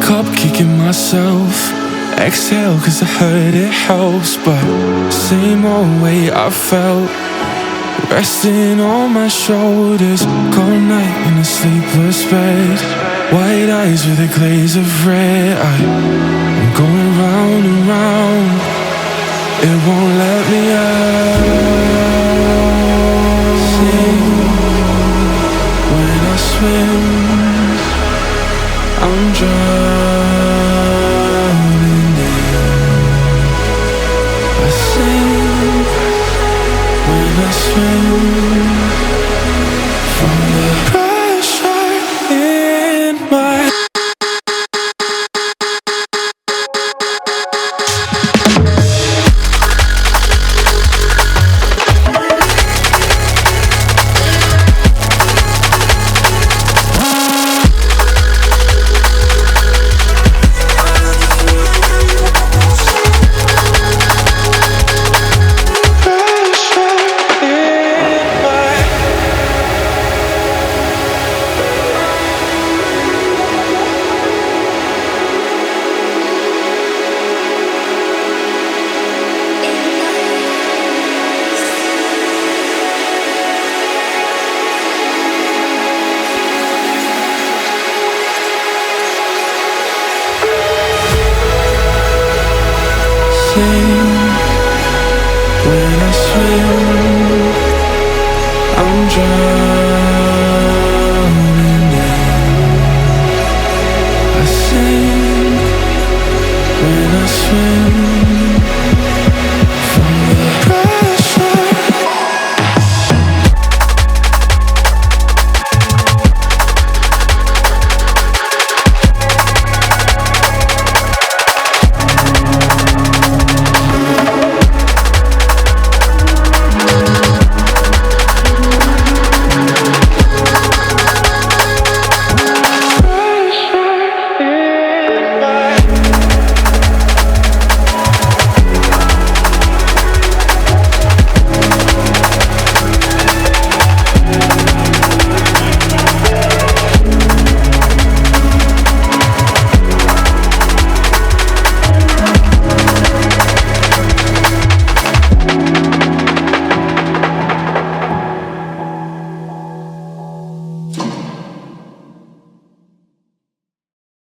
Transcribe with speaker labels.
Speaker 1: up kicking myself. Exhale cause I heard it helps, but same old way I felt, resting on my shoulders. Cold night in a sleepless bed, white eyes with a glaze of red. I'm going round and round, it won't let me out. Sing when I swim, I'm drowning in. I sing when I swim from the pressure in my. When I swim, I'm drowning.